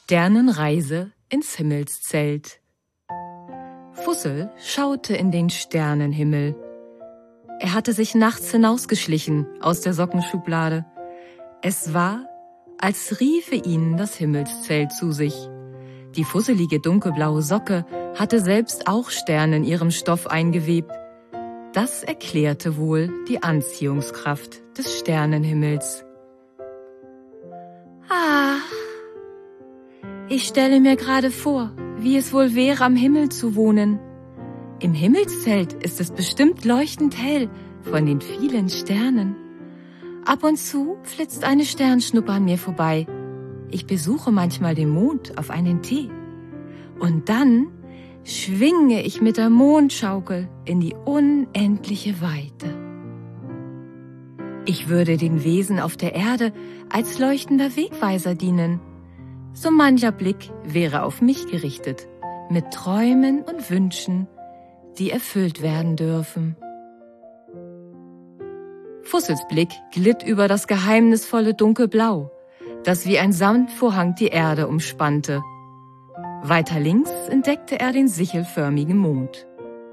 Sternenreise ins Himmelszelt. Fussel schaute in den Sternenhimmel. Er hatte sich nachts hinausgeschlichen aus der Sockenschublade. Es war, als riefe ihn das Himmelszelt zu sich. Die fusselige dunkelblaue Socke hatte selbst auch Sterne in ihrem Stoff eingewebt. Das erklärte wohl die Anziehungskraft des Sternenhimmels. Ach, ich stelle mir gerade vor, wie es wohl wäre, am Himmel zu wohnen. Im Himmelszelt ist es bestimmt leuchtend hell von den vielen Sternen. Ab und zu flitzt eine Sternschnuppe an mir vorbei. Ich besuche manchmal den Mond auf einen Tee. Und dann schwinge ich mit der Mondschaukel in die unendliche Weite. Ich würde den Wesen auf der Erde als leuchtender Wegweiser dienen. So mancher Blick wäre auf mich gerichtet, mit Träumen und Wünschen, die erfüllt werden dürfen. Fussels Blick glitt über das geheimnisvolle Dunkelblau, das wie ein Samtvorhang die Erde umspannte. Weiter links entdeckte er den sichelförmigen Mond.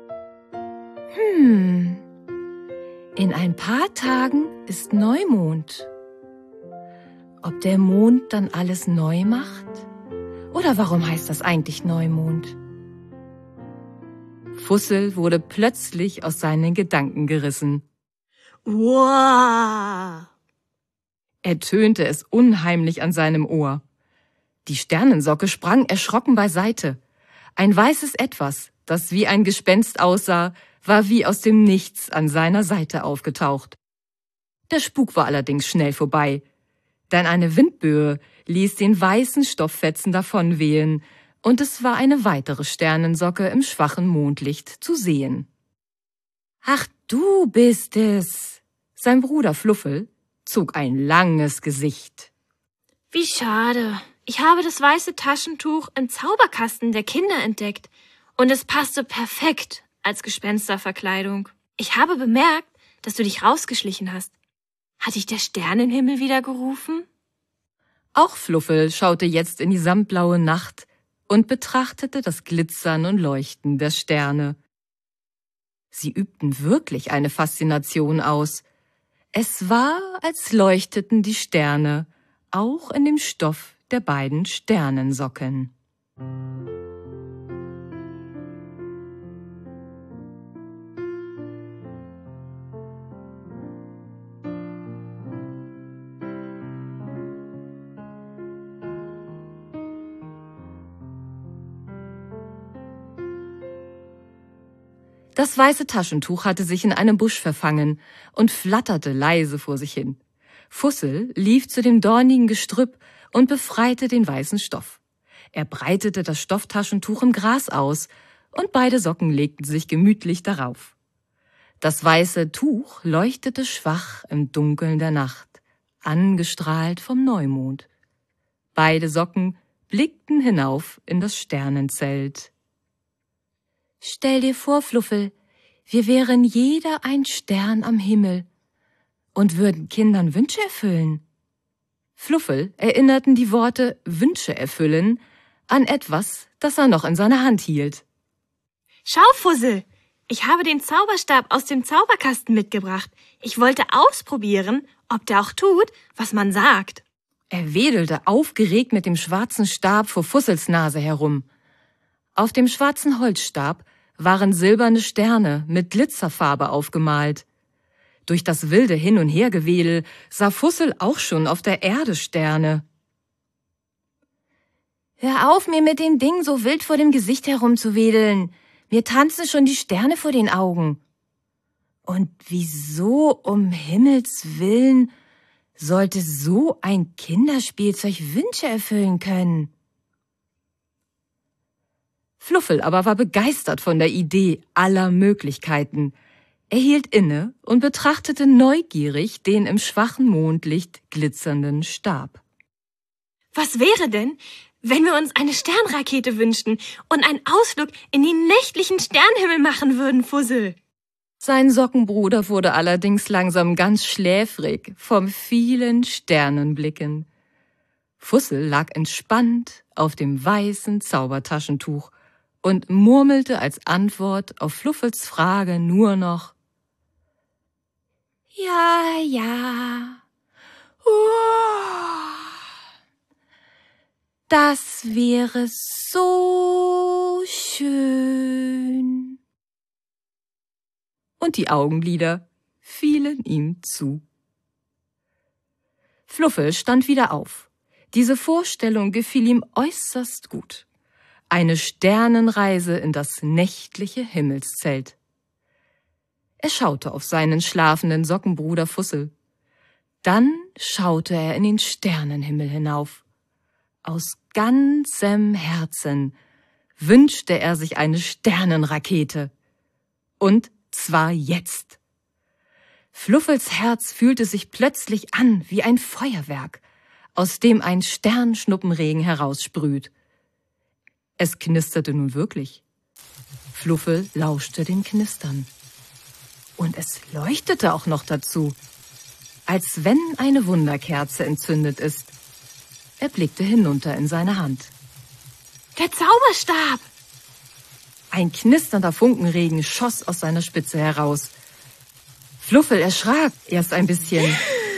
In ein paar Tagen ist Neumond. Ob der Mond dann alles neu macht? Oder warum heißt das eigentlich Neumond? Fussel wurde plötzlich aus seinen Gedanken gerissen. Wow! Ertönte es unheimlich an seinem Ohr. Die Sternensocke sprang erschrocken beiseite. Ein weißes Etwas, das wie ein Gespenst aussah, war wie aus dem Nichts an seiner Seite aufgetaucht. Der Spuk war allerdings schnell vorbei, denn eine Windböe ließ den weißen Stofffetzen davonwehen, und es war eine weitere Sternensocke im schwachen Mondlicht zu sehen. »Ach, du bist es!« Sein Bruder Fluffel zog ein langes Gesicht. Wie schade. Ich habe das weiße Taschentuch im Zauberkasten der Kinder entdeckt und es passte perfekt als Gespensterverkleidung. Ich habe bemerkt, dass du dich rausgeschlichen hast. Hat dich der Sternenhimmel wieder gerufen? Auch Fluffel schaute jetzt in die samtblaue Nacht und betrachtete das Glitzern und Leuchten der Sterne. Sie übten wirklich eine Faszination aus. Es war, als leuchteten die Sterne, auch in dem Stoff der beiden Sternensocken. Das weiße Taschentuch hatte sich in einem Busch verfangen und flatterte leise vor sich hin. Fussel lief zu dem dornigen Gestrüpp und befreite den weißen Stoff. Er breitete das Stofftaschentuch im Gras aus und beide Socken legten sich gemütlich darauf. Das weiße Tuch leuchtete schwach im Dunkeln der Nacht, angestrahlt vom Neumond. Beide Socken blickten hinauf in das Sternenzelt. Stell dir vor, Fluffel, wir wären jeder ein Stern am Himmel und würden Kindern Wünsche erfüllen. Fluffel erinnerten die Worte Wünsche erfüllen an etwas, das er noch in seiner Hand hielt. Schau, Fussel, ich habe den Zauberstab aus dem Zauberkasten mitgebracht. Ich wollte ausprobieren, ob der auch tut, was man sagt. Er wedelte aufgeregt mit dem schwarzen Stab vor Fussels Nase herum. Auf dem schwarzen Holzstab waren silberne Sterne mit Glitzerfarbe aufgemalt. Durch das wilde Hin- und Hergewedel sah Fussel auch schon auf der Erde Sterne. »Hör auf, mir mit dem Ding so wild vor dem Gesicht herumzuwedeln. Mir tanzen schon die Sterne vor den Augen. Und wieso um Himmels Willen sollte so ein Kinderspielzeug Wünsche erfüllen können?« Fluffel aber war begeistert von der Idee aller Möglichkeiten. Er hielt inne und betrachtete neugierig den im schwachen Mondlicht glitzernden Stab. Was wäre denn, wenn wir uns eine Sternrakete wünschten und einen Ausflug in den nächtlichen Sternenhimmel machen würden, Fussel? Sein Sockenbruder wurde allerdings langsam ganz schläfrig vom vielen Sternenblicken. Fussel lag entspannt auf dem weißen Zaubertaschentuch und murmelte als Antwort auf Fluffels Frage nur noch: Ja, ja. Das wäre so schön. Und die Augenlider fielen ihm zu. Fluffel stand wieder auf. Diese Vorstellung gefiel ihm äußerst gut. Eine Sternenreise in das nächtliche Himmelszelt. Er schaute auf seinen schlafenden Sockenbruder Fussel. Dann schaute er in den Sternenhimmel hinauf. Aus ganzem Herzen wünschte er sich eine Sternenrakete. Und zwar jetzt. Fluffels Herz fühlte sich plötzlich an wie ein Feuerwerk, aus dem ein Sternschnuppenregen heraussprüht. Es knisterte nun wirklich. Fluffel lauschte dem Knistern. Und es leuchtete auch noch dazu, als wenn eine Wunderkerze entzündet ist. Er blickte hinunter in seine Hand. Der Zauberstab! Ein knisternder Funkenregen schoss aus seiner Spitze heraus. Fluffel erschrak erst ein bisschen.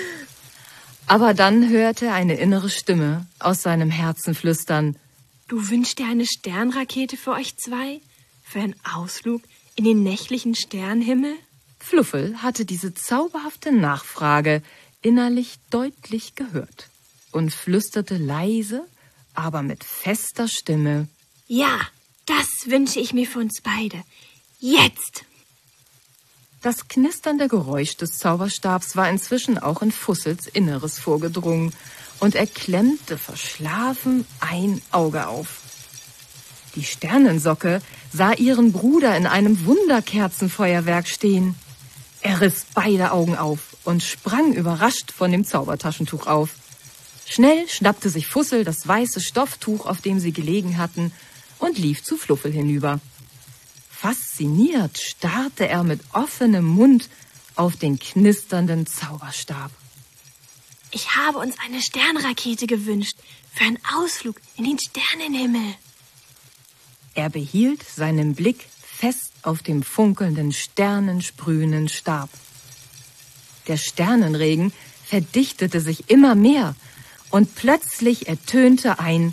Aber dann hörte er eine innere Stimme aus seinem Herzen flüstern: Du wünschst dir eine Sternrakete für euch zwei? Für einen Ausflug in den nächtlichen Sternenhimmel? Fluffel hatte diese zauberhafte Nachfrage innerlich deutlich gehört und flüsterte leise, aber mit fester Stimme: Ja, das wünsche ich mir für uns beide. Jetzt! Das knisternde Geräusch des Zauberstabs war inzwischen auch in Fussels Inneres vorgedrungen, und er klemmte verschlafen ein Auge auf. Die Sternensocke sah ihren Bruder in einem Wunderkerzenfeuerwerk stehen. Er riss beide Augen auf und sprang überrascht von dem Zaubertaschentuch auf. Schnell schnappte sich Fussel das weiße Stofftuch, auf dem sie gelegen hatten, und lief zu Fluffel hinüber. Fasziniert starrte er mit offenem Mund auf den knisternden Zauberstab. Ich habe uns eine Sternrakete gewünscht für einen Ausflug in den Sternenhimmel. Er behielt seinen Blick fest auf dem funkelnden, sternensprühenden Stab. Der Sternenregen verdichtete sich immer mehr und plötzlich ertönte ein: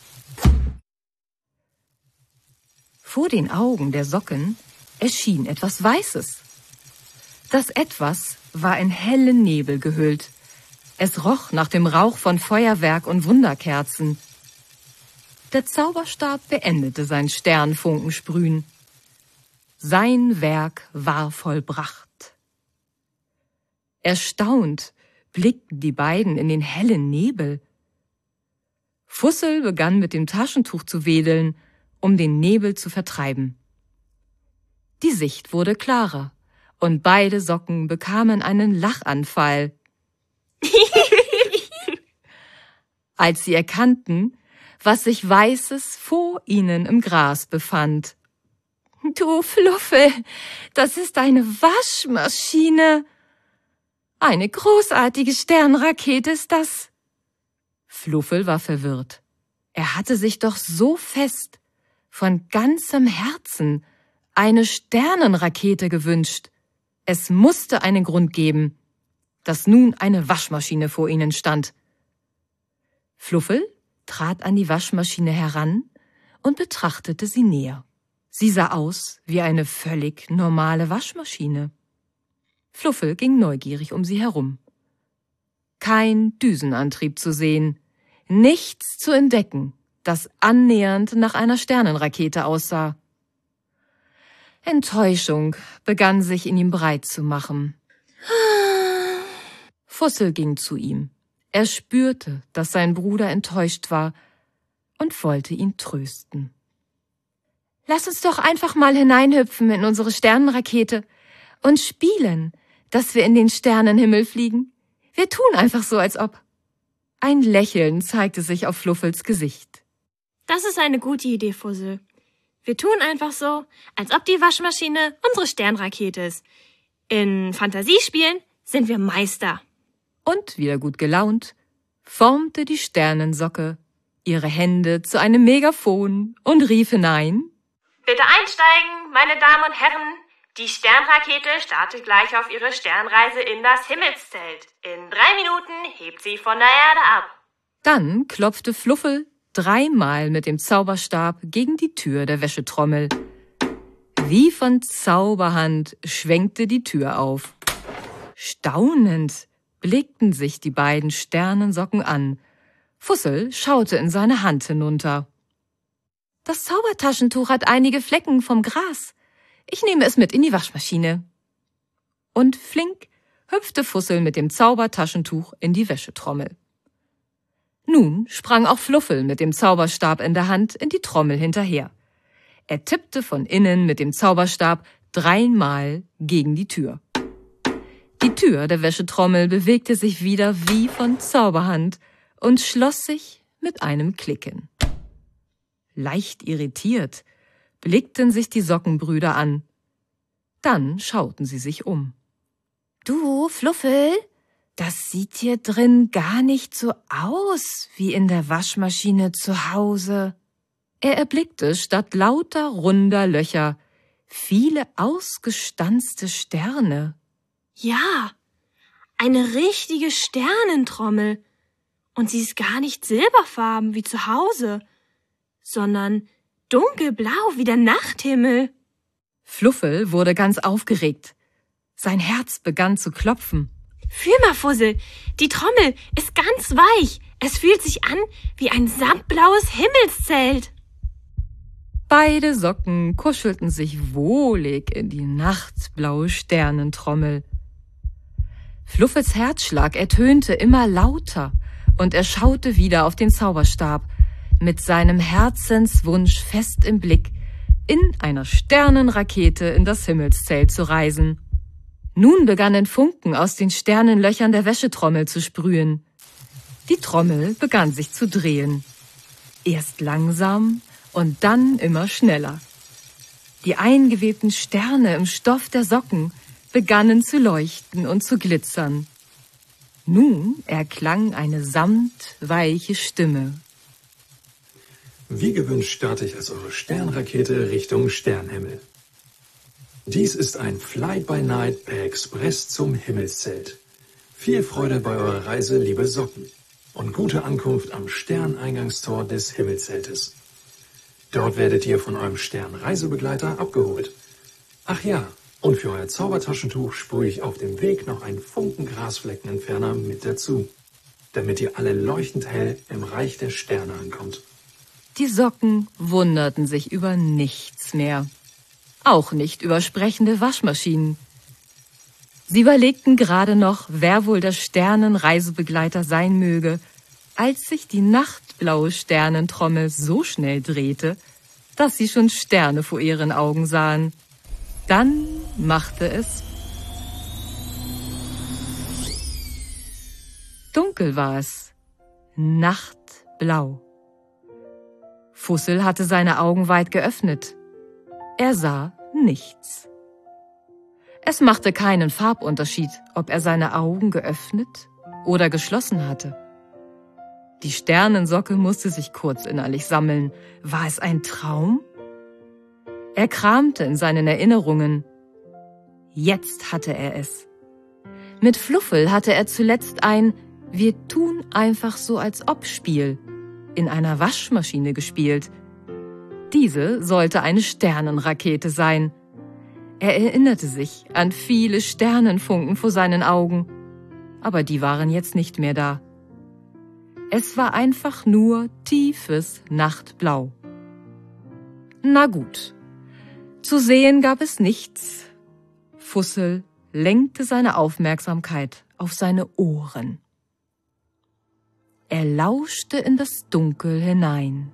Vor den Augen der Socken erschien etwas Weißes. Das Etwas war in hellen Nebel gehüllt. Es roch nach dem Rauch von Feuerwerk und Wunderkerzen. Der Zauberstab beendete sein Sternfunkensprühen. Sein Werk war vollbracht. Erstaunt blickten die beiden in den hellen Nebel. Fussel begann mit dem Taschentuch zu wedeln, um den Nebel zu vertreiben. Die Sicht wurde klarer und beide Socken bekamen einen Lachanfall, als sie erkannten, was sich Weißes vor ihnen im Gras befand. Du Fluffel, das ist eine Waschmaschine. Eine großartige Sternrakete ist das. Fluffel war verwirrt. Er hatte sich doch so fest, von ganzem Herzen, eine Sternenrakete gewünscht. Es musste einen Grund geben, dass nun eine Waschmaschine vor ihnen stand. Fluffel trat an die Waschmaschine heran und betrachtete sie näher. Sie sah aus wie eine völlig normale Waschmaschine. Fluffel ging neugierig um sie herum. Kein Düsenantrieb zu sehen, nichts zu entdecken, das annähernd nach einer Sternenrakete aussah. Enttäuschung begann sich in ihm breit zu machen. Fussel ging zu ihm. Er spürte, dass sein Bruder enttäuscht war und wollte ihn trösten. Lass uns doch einfach mal hineinhüpfen in unsere Sternenrakete und spielen, dass wir in den Sternenhimmel fliegen. Wir tun einfach so, als ob. Ein Lächeln zeigte sich auf Fluffels Gesicht. Das ist eine gute Idee, Fussel. Wir tun einfach so, als ob die Waschmaschine unsere Sternrakete ist. In Fantasiespielen sind wir Meister. Und wieder gut gelaunt formte die Sternensocke ihre Hände zu einem Megafon und rief hinein: Bitte einsteigen, meine Damen und Herren. Die Sternrakete startet gleich auf ihre Sternreise in das Himmelszelt. In 3 Minuten hebt sie von der Erde ab. Dann klopfte Fluffel 3-mal mit dem Zauberstab gegen die Tür der Wäschetrommel. Wie von Zauberhand schwenkte die Tür auf. Staunend blickten sich die beiden Sternensocken an. Fussel schaute in seine Hand hinunter. »Das Zaubertaschentuch hat einige Flecken vom Gras. Ich nehme es mit in die Waschmaschine.« Und flink hüpfte Fussel mit dem Zaubertaschentuch in die Wäschetrommel. Nun sprang auch Fluffel mit dem Zauberstab in der Hand in die Trommel hinterher. Er tippte von innen mit dem Zauberstab 3-mal gegen die Tür. Die Tür der Wäschetrommel bewegte sich wieder wie von Zauberhand und schloss sich mit einem Klicken. Leicht irritiert blickten sich die Sockenbrüder an. Dann schauten sie sich um. »Du, Fluffel, das sieht hier drin gar nicht so aus wie in der Waschmaschine zu Hause.« Er erblickte statt lauter runder Löcher viele ausgestanzte Sterne. Ja, eine richtige Sternentrommel. Und sie ist gar nicht silberfarben wie zu Hause, sondern dunkelblau wie der Nachthimmel. Fluffel wurde ganz aufgeregt. Sein Herz begann zu klopfen. Fühl mal, Fussel, die Trommel ist ganz weich. Es fühlt sich an wie ein samtblaues Himmelszelt. Beide Socken kuschelten sich wohlig in die nachtblaue Sternentrommel. Fluffels Herzschlag ertönte immer lauter und er schaute wieder auf den Zauberstab, mit seinem Herzenswunsch fest im Blick, in einer Sternenrakete in das Himmelszelt zu reisen. Nun begannen Funken aus den Sternenlöchern der Wäschetrommel zu sprühen. Die Trommel begann sich zu drehen. Erst langsam und dann immer schneller. Die eingewebten Sterne im Stoff der Socken begannen zu leuchten und zu glitzern. Nun erklang eine samtweiche Stimme. Wie gewünscht starte ich als eure Sternrakete Richtung Sternhimmel. Dies ist ein Fly-by-Night per Express zum Himmelszelt. Viel Freude bei eurer Reise, liebe Socken, und gute Ankunft am Sterneingangstor des Himmelzeltes. Dort werdet ihr von eurem Sternreisebegleiter abgeholt. Ach ja, und für euer Zaubertaschentuch sprühe ich auf dem Weg noch einen Funken Grasfleckenentferner mit dazu, damit ihr alle leuchtend hell im Reich der Sterne ankommt. Die Socken wunderten sich über nichts mehr. Auch nicht über sprechende Waschmaschinen. Sie überlegten gerade noch, wer wohl der Sternenreisebegleiter sein möge, als sich die nachtblaue Sternentrommel so schnell drehte, dass sie schon Sterne vor ihren Augen sahen. Dann machte es dunkel war es, nachtblau. Fussel hatte seine Augen weit geöffnet. Er sah nichts. Es machte keinen Farbunterschied, ob er seine Augen geöffnet oder geschlossen hatte. Die Sternensocke musste sich kurz innerlich sammeln. War es ein Traum? Er kramte in seinen Erinnerungen. Jetzt hatte er es. Mit Fluffel hatte er zuletzt ein Wir tun einfach so als ob Spiel in einer Waschmaschine gespielt. Diese sollte eine Sternenrakete sein. Er erinnerte sich an viele Sternenfunken vor seinen Augen, aber die waren jetzt nicht mehr da. Es war einfach nur tiefes Nachtblau. Na gut, zu sehen gab es nichts. Fussel lenkte seine Aufmerksamkeit auf seine Ohren. Er lauschte in das Dunkel hinein.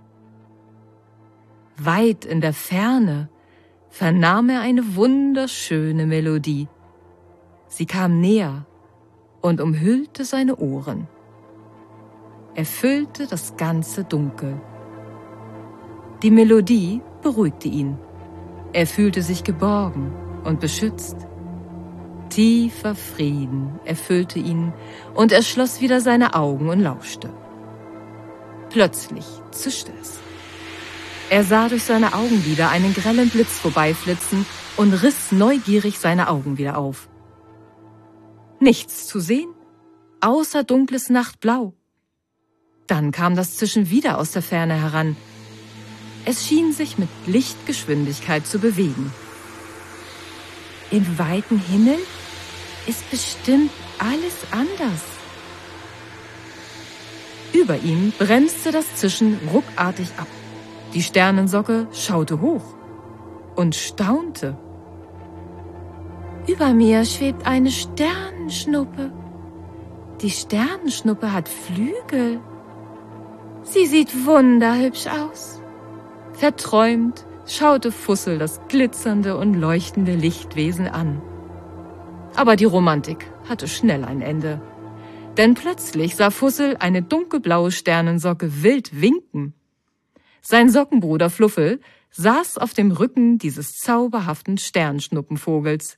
Weit in der Ferne vernahm er eine wunderschöne Melodie. Sie kam näher und umhüllte seine Ohren. Erfüllte das ganze Dunkel. Die Melodie beruhigte ihn. Er fühlte sich geborgen und beschützt. Tiefer Frieden erfüllte ihn und er schloss wieder seine Augen und lauschte. Plötzlich zischte es. Er sah durch seine Augenlider einen grellen Blitz vorbeiflitzen und riss neugierig seine Augen wieder auf. Nichts zu sehen, außer dunkles Nachtblau. Dann kam das Zischen wieder aus der Ferne heran. Es schien sich mit Lichtgeschwindigkeit zu bewegen. Im weiten Himmel ist bestimmt alles anders. Über ihm bremste das Zischen ruckartig ab. Die Sternensocke schaute hoch und staunte. Über mir schwebt eine Sternenschnuppe. Die Sternenschnuppe hat Flügel. Sie sieht wunderhübsch aus. Verträumt schaute Fussel das glitzernde und leuchtende Lichtwesen an. Aber die Romantik hatte schnell ein Ende. Denn plötzlich sah Fussel eine dunkelblaue Sternensocke wild winken. Sein Sockenbruder Fluffel saß auf dem Rücken dieses zauberhaften Sternschnuppenvogels.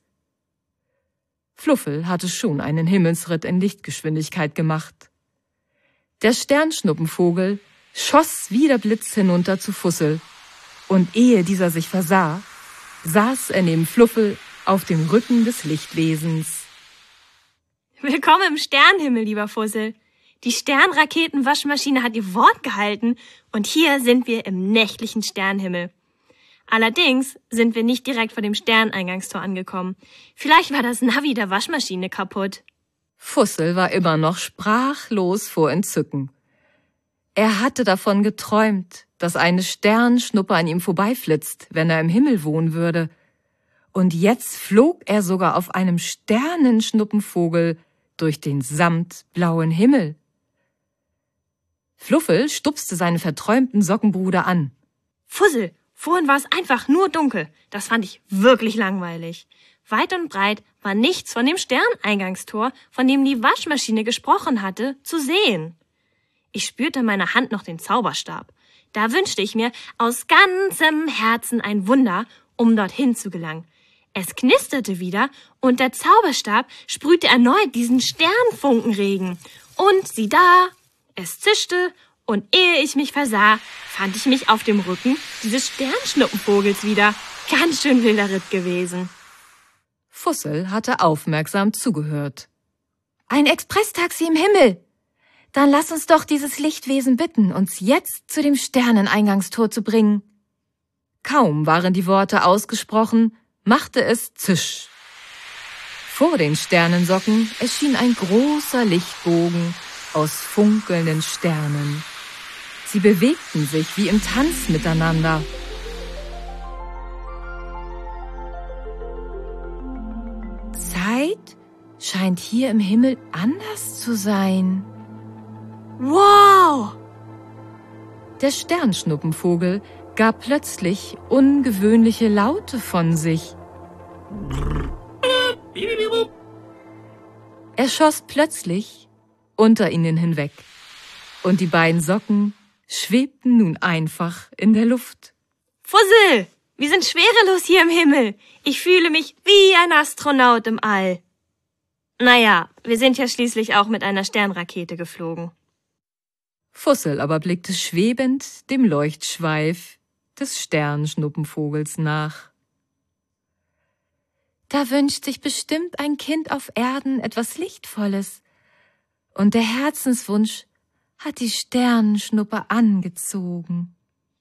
Fluffel hatte schon einen Himmelsritt in Lichtgeschwindigkeit gemacht. Der Sternschnuppenvogel schoss wie der Blitz hinunter zu Fussel, und ehe dieser sich versah, saß er neben Fluffel auf dem Rücken des Lichtwesens. Willkommen im Sternenhimmel, lieber Fussel. Die Sternraketenwaschmaschine hat ihr Wort gehalten und hier sind wir im nächtlichen Sternenhimmel. Allerdings sind wir nicht direkt vor dem Sterneingangstor angekommen. Vielleicht war das Navi der Waschmaschine kaputt. Fussel war immer noch sprachlos vor Entzücken. Er hatte davon geträumt, dass eine Sternschnuppe an ihm vorbeiflitzt, wenn er im Himmel wohnen würde. Und jetzt flog er sogar auf einem Sternenschnuppenvogel durch den samtblauen Himmel. Fluffel stupste seinen verträumten Sockenbruder an. Fussel, vorhin war es einfach nur dunkel. Das fand ich wirklich langweilig. Weit und breit war nichts von dem Sterneingangstor, von dem die Waschmaschine gesprochen hatte, zu sehen. Ich spürte in meiner Hand noch den Zauberstab. Da wünschte ich mir aus ganzem Herzen ein Wunder, um dorthin zu gelangen. Es knisterte wieder und der Zauberstab sprühte erneut diesen Sternfunkenregen. Und sieh da, es zischte und ehe ich mich versah, fand ich mich auf dem Rücken dieses Sternschnuppenvogels wieder. Ganz schön wilder Ritt gewesen. Fussel hatte aufmerksam zugehört. Ein Expresstaxi im Himmel! Dann lass uns doch dieses Lichtwesen bitten, uns jetzt zu dem Sterneneingangstor zu bringen. Kaum waren die Worte ausgesprochen, machte es zisch. Vor den Sternensocken erschien ein großer Lichtbogen aus funkelnden Sternen. Sie bewegten sich wie im Tanz miteinander. Zeit scheint hier im Himmel anders zu sein. Wow! Der Sternschnuppenvogel gab plötzlich ungewöhnliche Laute von sich. Er schoss plötzlich unter ihnen hinweg, und die beiden Socken schwebten nun einfach in der Luft. Fussel, wir sind schwerelos hier im Himmel. Ich fühle mich wie ein Astronaut im All. Naja, wir sind ja schließlich auch mit einer Sternrakete geflogen. Fussel aber blickte schwebend dem Leuchtschweif des Sternschnuppenvogels nach. Da wünscht sich bestimmt ein Kind auf Erden etwas Lichtvolles. Und der Herzenswunsch hat die Sternenschnuppe angezogen.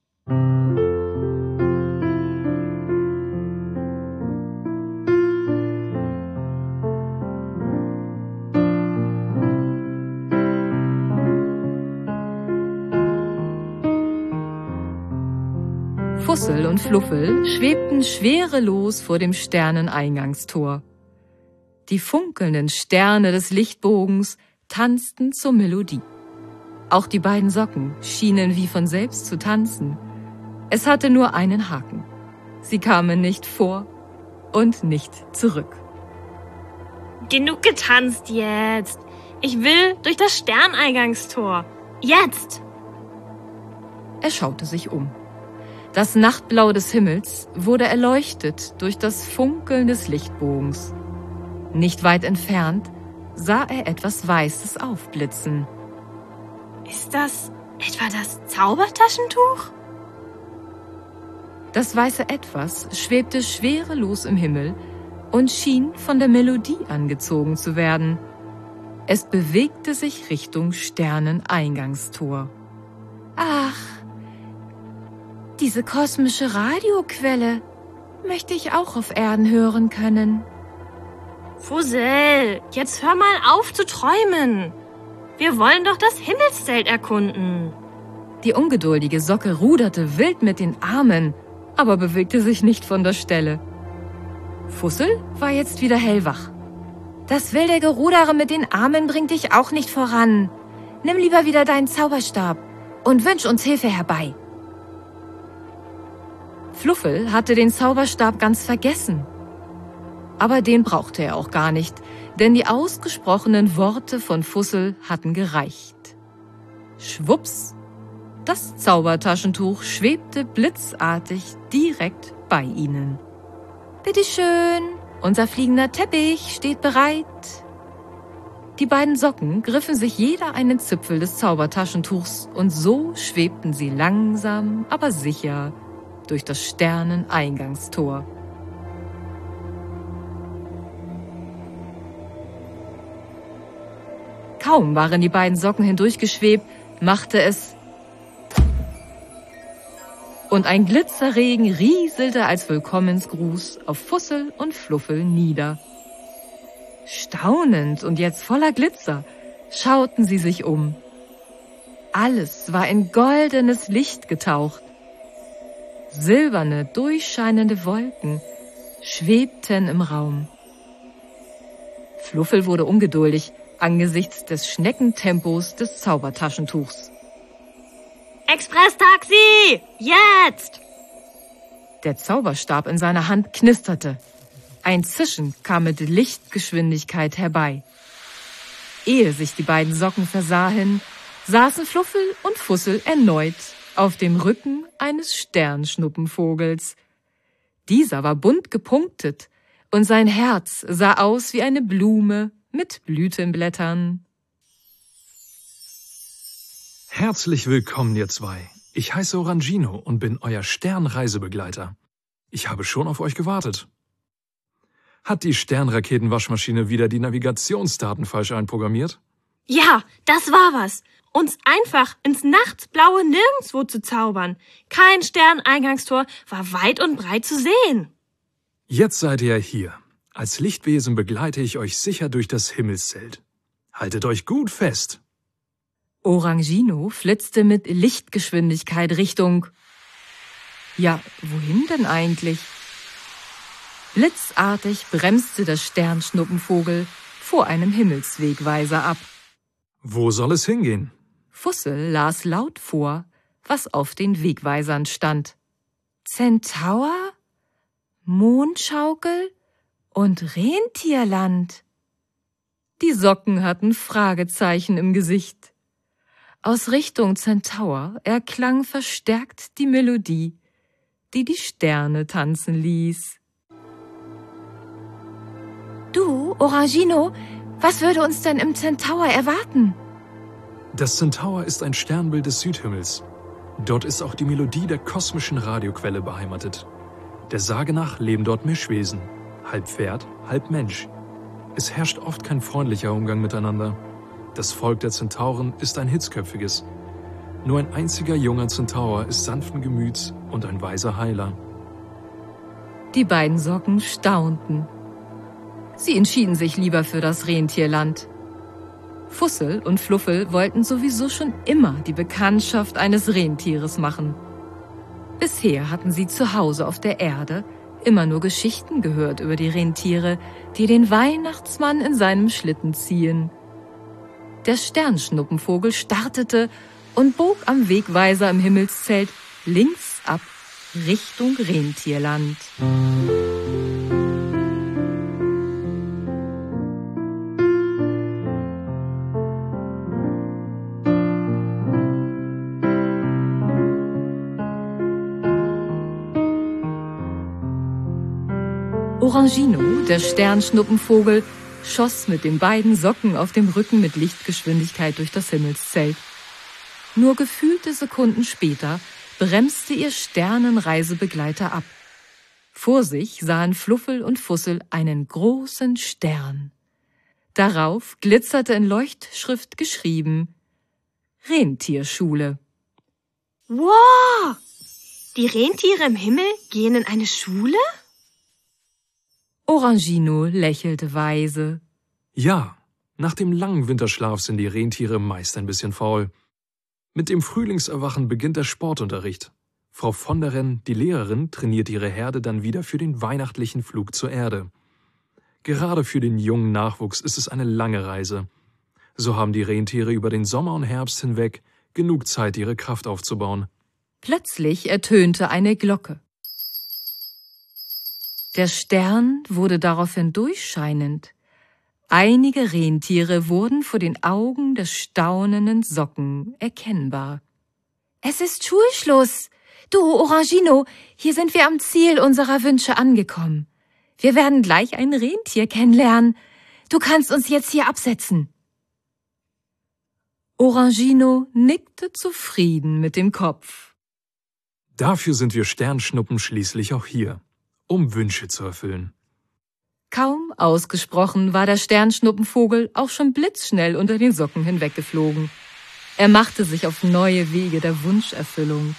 Fussel und Fluffel schwebten schwerelos vor dem Sterneneingangstor. Die funkelnden Sterne des Lichtbogens tanzten zur Melodie. Auch die beiden Socken schienen wie von selbst zu tanzen. Es hatte nur einen Haken. Sie kamen nicht vor und nicht zurück. Genug getanzt jetzt. Ich will durch das Sterneingangstor. Jetzt! Er schaute sich um. Das Nachtblau des Himmels wurde erleuchtet durch das Funkeln des Lichtbogens. Nicht weit entfernt sah er etwas Weißes aufblitzen. Ist das etwa das Zaubertaschentuch? Das weiße Etwas schwebte schwerelos im Himmel und schien von der Melodie angezogen zu werden. Es bewegte sich Richtung Sterneneingangstor. Ach, diese kosmische Radioquelle möchte ich auch auf Erden hören können. Fussel, jetzt hör mal auf zu träumen. Wir wollen doch das Himmelszelt erkunden. Die ungeduldige Socke ruderte wild mit den Armen, aber bewegte sich nicht von der Stelle. Fussel war jetzt wieder hellwach. Das wilde Gerudere mit den Armen bringt dich auch nicht voran. Nimm lieber wieder deinen Zauberstab und wünsch uns Hilfe herbei. Fluffel hatte den Zauberstab ganz vergessen. Aber den brauchte er auch gar nicht, denn die ausgesprochenen Worte von Fussel hatten gereicht. Schwupps! Das Zaubertaschentuch schwebte blitzartig direkt bei ihnen. Bitteschön, unser fliegender Teppich steht bereit. Die beiden Socken griffen sich jeder einen Zipfel des Zaubertaschentuchs und so schwebten sie langsam, aber sicher durch das Sterneneingangstor. Kaum waren die beiden Socken hindurchgeschwebt, machte es und ein Glitzerregen rieselte als Willkommensgruß auf Fussel und Fluffel nieder. Staunend und jetzt voller Glitzer schauten sie sich um. Alles war in goldenes Licht getaucht. Silberne, durchscheinende Wolken schwebten im Raum. Fluffel wurde ungeduldig angesichts des Schneckentempos des Zaubertaschentuchs. Express-Taxi! Jetzt! Der Zauberstab in seiner Hand knisterte. Ein Zischen kam mit Lichtgeschwindigkeit herbei. Ehe sich die beiden Socken versahen, saßen Fluffel und Fussel erneut auf dem Rücken eines Sternschnuppenvogels. Dieser war bunt gepunktet und sein Herz sah aus wie eine Blume mit Blütenblättern. Herzlich willkommen, ihr zwei. Ich heiße Orangino und bin euer Sternreisebegleiter. Ich habe schon auf euch gewartet. Hat die Sternraketenwaschmaschine wieder die Navigationsdaten falsch einprogrammiert? Ja, das war was. Uns einfach ins Nachtblaue Nirgendwo zu zaubern. Kein Sterneingangstor war weit und breit zu sehen. Jetzt seid ihr hier. Als Lichtwesen begleite ich euch sicher durch das Himmelszelt. Haltet euch gut fest. Orangino flitzte mit Lichtgeschwindigkeit Richtung... Ja, wohin denn eigentlich? Blitzartig bremste der Sternschnuppenvogel vor einem Himmelswegweiser ab. Wo soll es hingehen? Fussel las laut vor, was auf den Wegweisern stand. Zentaur, Mondschaukel und Rentierland. Die Socken hatten Fragezeichen im Gesicht. Aus Richtung Zentaur erklang verstärkt die Melodie, die die Sterne tanzen ließ. Du, Orangino, was würde uns denn im Zentaur erwarten? Das Zentaur ist ein Sternbild des Südhimmels. Dort ist auch die Melodie der kosmischen Radioquelle beheimatet. Der Sage nach leben dort Mischwesen, halb Pferd, halb Mensch. Es herrscht oft kein freundlicher Umgang miteinander. Das Volk der Zentauren ist ein hitzköpfiges. Nur ein einziger junger Zentaur ist sanften Gemüts und ein weiser Heiler. Die beiden Socken staunten. Sie entschieden sich lieber für das Rentierland. Fussel und Fluffel wollten sowieso schon immer die Bekanntschaft eines Rentieres machen. Bisher hatten sie zu Hause auf der Erde immer nur Geschichten gehört über die Rentiere, die den Weihnachtsmann in seinem Schlitten ziehen. Der Sternschnuppenvogel startete und bog am Wegweiser im Himmelszelt links ab Richtung Rentierland. Orangino, der Sternschnuppenvogel, schoss mit den beiden Socken auf dem Rücken mit Lichtgeschwindigkeit durch das Himmelszelt. Nur gefühlte Sekunden später bremste ihr Sternenreisebegleiter ab. Vor sich sahen Fluffel und Fussel einen großen Stern. Darauf glitzerte in Leuchtschrift geschrieben: Rentierschule. Wow! Die Rentiere im Himmel gehen in eine Schule? Orangino lächelte weise. Ja, nach dem langen Winterschlaf sind die Rentiere meist ein bisschen faul. Mit dem Frühlingserwachen beginnt der Sportunterricht. Frau von der Renn, die Lehrerin, trainiert ihre Herde dann wieder für den weihnachtlichen Flug zur Erde. Gerade für den jungen Nachwuchs ist es eine lange Reise. So haben die Rentiere über den Sommer und Herbst hinweg genug Zeit, ihre Kraft aufzubauen. Plötzlich ertönte eine Glocke. Der Stern wurde daraufhin durchscheinend. Einige Rentiere wurden vor den Augen des staunenden Socken erkennbar. Es ist Schulschluss. Du, Orangino, hier sind wir am Ziel unserer Wünsche angekommen. Wir werden gleich ein Rentier kennenlernen. Du kannst uns jetzt hier absetzen. Orangino nickte zufrieden mit dem Kopf. Dafür sind wir Sternschnuppen schließlich auch hier, um Wünsche zu erfüllen. Kaum ausgesprochen war der Sternschnuppenvogel auch schon blitzschnell unter den Socken hinweggeflogen. Er machte sich auf neue Wege der Wunscherfüllung.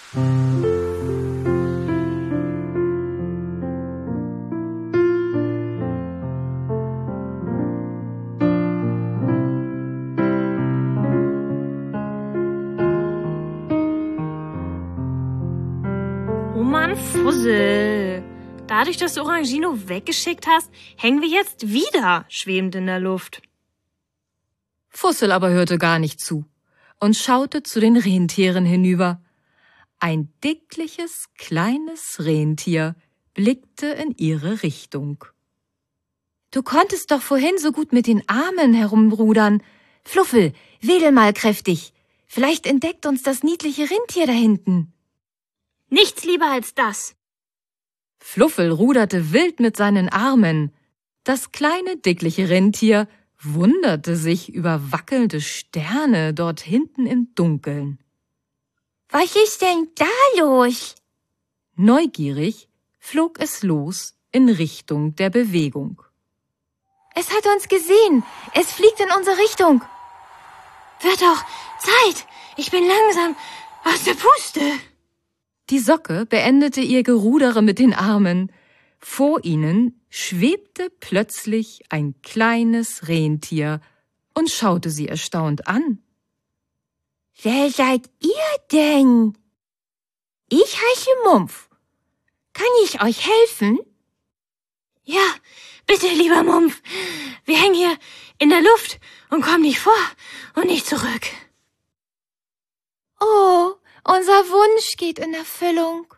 Oh Mann, Fussel. Dadurch, dass du Orangino weggeschickt hast, hängen wir jetzt wieder schwebend in der Luft. Fussel aber hörte gar nicht zu und schaute zu den Rentieren hinüber. Ein dickliches, kleines Rentier blickte in ihre Richtung. Du konntest doch vorhin so gut mit den Armen herumrudern. Fluffel, wedel mal kräftig. Vielleicht entdeckt uns das niedliche Rentier da hinten. Nichts lieber als das. Fluffel ruderte wild mit seinen Armen. Das kleine, dickliche Rentier wunderte sich über wackelnde Sterne dort hinten im Dunkeln. Was ist denn da los? Neugierig flog es los in Richtung der Bewegung. Es hat uns gesehen. Es fliegt in unsere Richtung. Wird doch Zeit. Ich bin langsam aus der Puste. Die Socke beendete ihr Gerudere mit den Armen. Vor ihnen schwebte plötzlich ein kleines Rentier und schaute sie erstaunt an. Wer seid ihr denn? Ich heiße Mumpf. Kann ich euch helfen? Ja, bitte, lieber Mumpf. Wir hängen hier in der Luft und kommen nicht vor und nicht zurück. Oh, unser Wunsch geht in Erfüllung.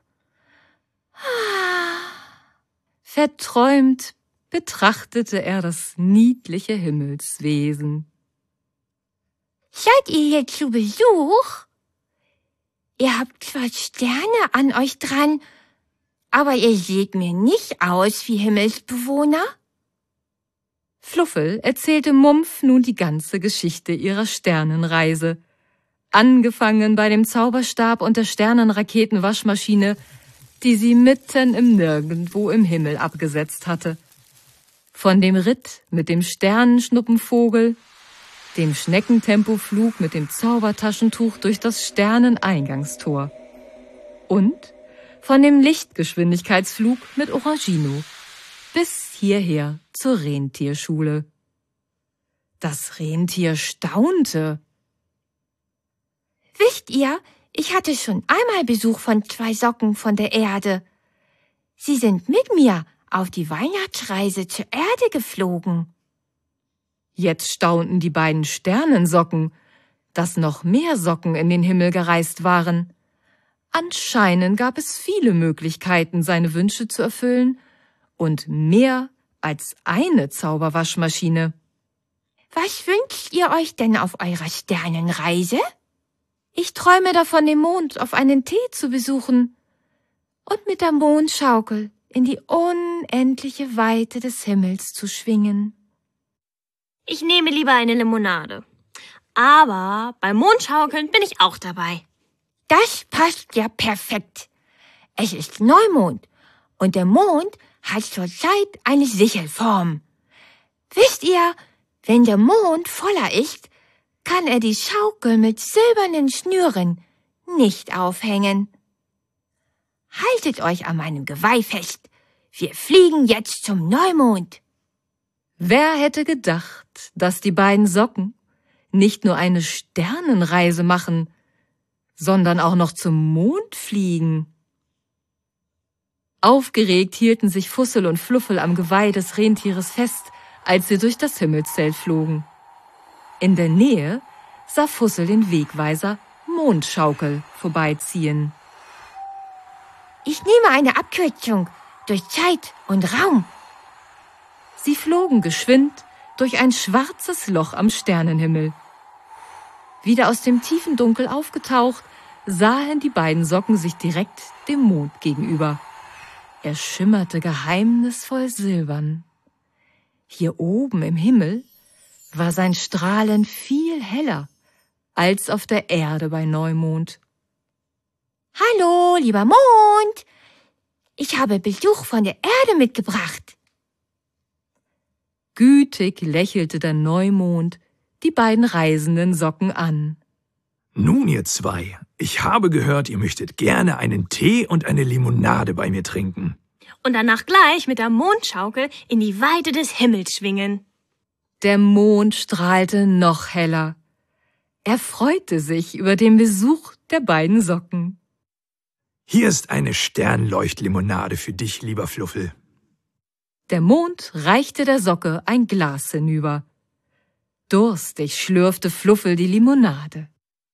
Verträumt betrachtete er das niedliche Himmelswesen. Seid ihr hier zu Besuch? Ihr habt zwar Sterne an euch dran, aber ihr seht mir nicht aus wie Himmelsbewohner. Fluffel erzählte Mumpf nun die ganze Geschichte ihrer Sternenreise. Angefangen bei dem Zauberstab und der Sternenraketenwaschmaschine, die sie mitten im Nirgendwo im Himmel abgesetzt hatte. Von dem Ritt mit dem Sternenschnuppenvogel, dem Schneckentempoflug mit dem Zaubertaschentuch durch das Sterneneingangstor und von dem Lichtgeschwindigkeitsflug mit Orangino bis hierher zur Rentierschule. Das Rentier staunte. Wisst ihr, ich hatte schon einmal Besuch von 2 Socken von der Erde. Sie sind mit mir auf die Weihnachtsreise zur Erde geflogen. Jetzt staunten die beiden Sternensocken, dass noch mehr Socken in den Himmel gereist waren. Anscheinend gab es viele Möglichkeiten, seine Wünsche zu erfüllen und mehr als eine Zauberwaschmaschine. Was wünscht ihr euch denn auf eurer Sternenreise? Ich träume davon, den Mond auf einen Tee zu besuchen und mit der Mondschaukel in die unendliche Weite des Himmels zu schwingen. Ich nehme lieber eine Limonade. Aber beim Mondschaukeln bin ich auch dabei. Das passt ja perfekt. Es ist Neumond und der Mond hat zurzeit eine Sichelform. Wisst ihr, wenn der Mond voller ist, kann er die Schaukel mit silbernen Schnüren nicht aufhängen. Haltet euch an meinem Geweih fest. Wir fliegen jetzt zum Neumond. Wer hätte gedacht, dass die beiden Socken nicht nur eine Sternenreise machen, sondern auch noch zum Mond fliegen? Aufgeregt hielten sich Fussel und Fluffel am Geweih des Rentieres fest, als sie durch das Himmelszelt flogen. In der Nähe sah Fussel den Wegweiser Mondschaukel vorbeiziehen. Ich nehme eine Abkürzung durch Zeit und Raum. Sie flogen geschwind durch ein schwarzes Loch am Sternenhimmel. Wieder aus dem tiefen Dunkel aufgetaucht, sahen die beiden Socken sich direkt dem Mond gegenüber. Er schimmerte geheimnisvoll silbern. Hier oben im Himmel war sein Strahlen viel heller als auf der Erde bei Neumond. Hallo, lieber Mond. Ich habe Besuch von der Erde mitgebracht. Gütig lächelte der Neumond die beiden reisenden Socken an. Nun, ihr zwei, ich habe gehört, ihr möchtet gerne einen Tee und eine Limonade bei mir trinken. Und danach gleich mit der Mondschaukel in die Weite des Himmels schwingen. Der Mond strahlte noch heller. Er freute sich über den Besuch der beiden Socken. Hier ist eine Sternleuchtlimonade für dich, lieber Fluffel. Der Mond reichte der Socke ein Glas hinüber. Durstig schlürfte Fluffel die Limonade.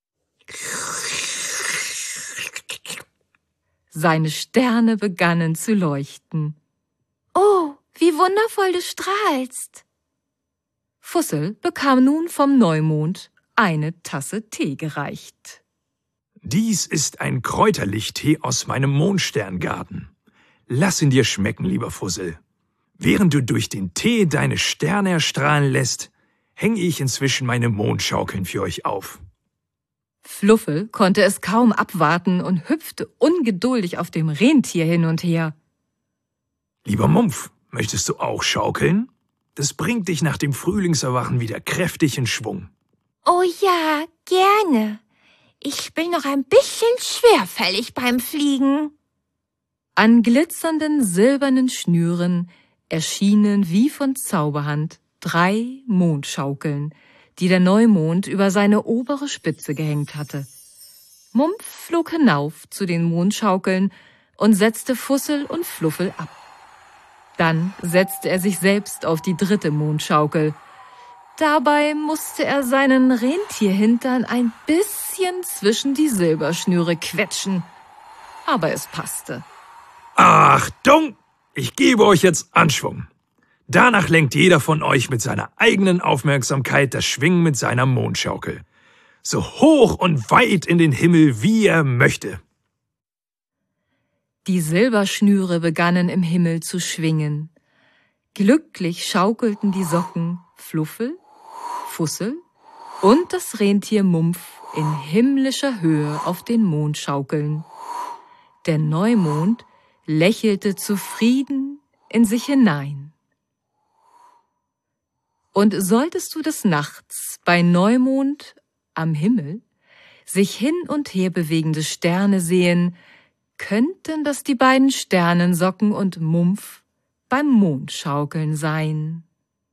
Seine Sterne begannen zu leuchten. Oh, wie wundervoll du strahlst. Fussel bekam nun vom Neumond eine Tasse Tee gereicht. Dies ist ein Kräuterlichttee aus meinem Mondsterngarten. Lass ihn dir schmecken, lieber Fussel. Während du durch den Tee deine Sterne erstrahlen lässt, hänge ich inzwischen meine Mondschaukeln für euch auf. Fluffel konnte es kaum abwarten und hüpfte ungeduldig auf dem Rentier hin und her. Lieber Mumpf, möchtest du auch schaukeln? Das bringt dich nach dem Frühlingserwachen wieder kräftig in Schwung. Oh ja, gerne. Ich bin noch ein bisschen schwerfällig beim Fliegen. An glitzernden silbernen Schnüren erschienen wie von Zauberhand 3 Mondschaukeln, die der Neumond über seine obere Spitze gehängt hatte. Mumpf flog hinauf zu den Mondschaukeln und setzte Fussel und Fluffel ab. Dann setzte er sich selbst auf die 3. Mondschaukel. Dabei musste er seinen Rentierhintern ein bisschen zwischen die Silberschnüre quetschen. Aber es passte. Achtung! Ich gebe euch jetzt Anschwung. Danach lenkt jeder von euch mit seiner eigenen Aufmerksamkeit das Schwingen mit seiner Mondschaukel. So hoch und weit in den Himmel, wie er möchte. Die Silberschnüre begannen im Himmel zu schwingen. Glücklich schaukelten die Socken Fluffel, Fussel und das Rentier Mumpf in himmlischer Höhe auf den Mondschaukeln. Der Neumond lächelte zufrieden in sich hinein. Und solltest du des Nachts bei Neumond am Himmel sich hin und her bewegende Sterne sehen, könnten das die beiden Sternensocken und Mumpf beim Mondschaukeln sein.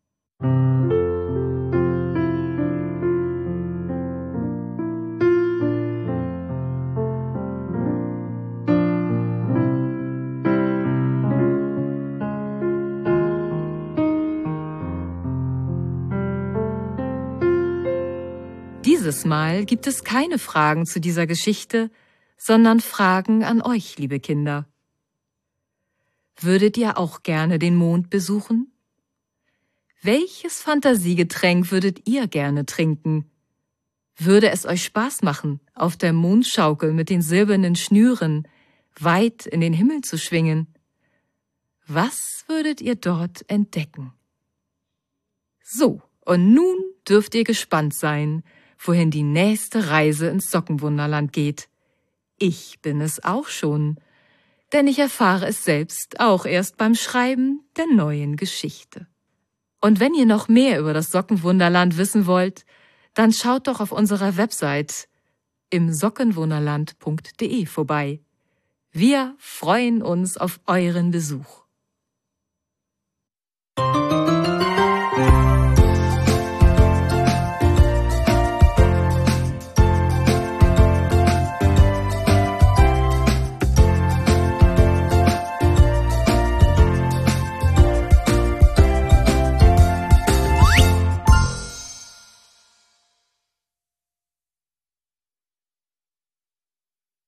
Dieses Mal gibt es keine Fragen zu dieser Geschichte, sondern Fragen an euch, liebe Kinder. Würdet ihr auch gerne den Mond besuchen? Welches Fantasiegetränk würdet ihr gerne trinken? Würde es euch Spaß machen, auf der Mondschaukel mit den silbernen Schnüren weit in den Himmel zu schwingen? Was würdet ihr dort entdecken? So, Und nun dürft ihr gespannt sein, wohin die nächste Reise ins Sockenwunderland geht. Ich bin es auch schon, denn ich erfahre es selbst auch erst beim Schreiben der neuen Geschichte. Und wenn ihr noch mehr über das Sockenwunderland wissen wollt, dann schaut doch auf unserer Website im sockenwunderland.de vorbei. Wir freuen uns auf euren Besuch.